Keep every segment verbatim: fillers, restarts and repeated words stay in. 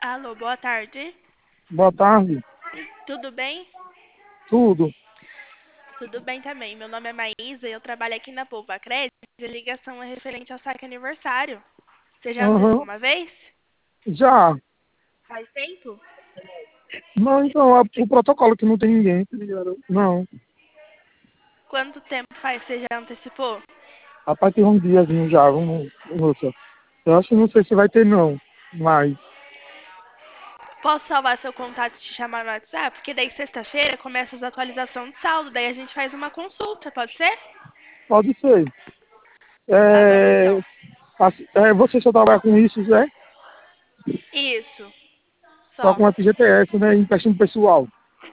Alô, boa tarde. Boa tarde. Tudo bem? Tudo. Tudo bem também. Meu nome é Maísa e eu trabalho aqui na Poupa Crédito. A ligação é referente ao saque aniversário. Você já antecipou Aham. uma vez? Já. Faz tempo? Não, então, a- o protocolo que não tem ninguém, tá ligado? Não. Quanto tempo faz que você já antecipou? Rapaz, tem um diazinho já, vamos, moça. Eu acho que não sei se vai ter, não. Mas, Posso salvar seu contato e te chamar no WhatsApp? Porque daí sexta-feira começa as atualizações de saldo. Daí a gente faz uma consulta, pode ser? pode ser. Tá bom, É, então. assim, é, você só trabalha com isso, né? Isso. Só Só. com F G T S, né? Empréstimo pessoal.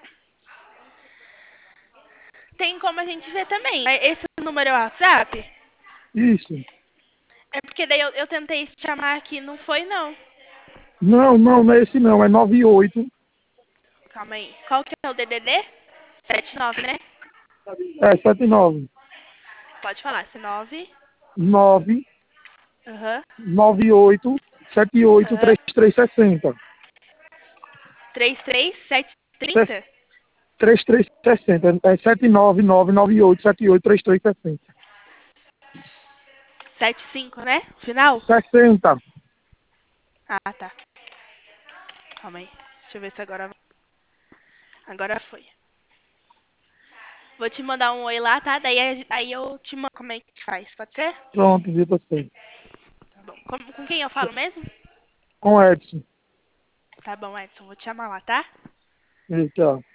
Tem como a gente ver também. Esse número é o WhatsApp? Isso. É porque daí eu, eu tentei te chamar aqui, não foi não. Não, não, não é esse não. É nove oito. Calma aí. Qual que é o D D D? Sete nove, né? É sete nove. Pode falar. C nove. nove Aham. nove oito sete oito Aham. três três sessenta. Três três sete trinta. três três sessenta. É sete nove nove nove oito sete oito três três sessenta. Sete cinco, né? Final? sessenta. Ah, tá. Calma aí. Deixa eu ver se agora. Agora foi. Vou te mandar um oi lá, tá? Daí a- aí eu te mando como é que faz. Pode ser? Pronto, vi você. Tá bom. Com, com quem eu falo mesmo? Com Edson. Tá bom, Edson. Vou te chamar lá, tá? Eita.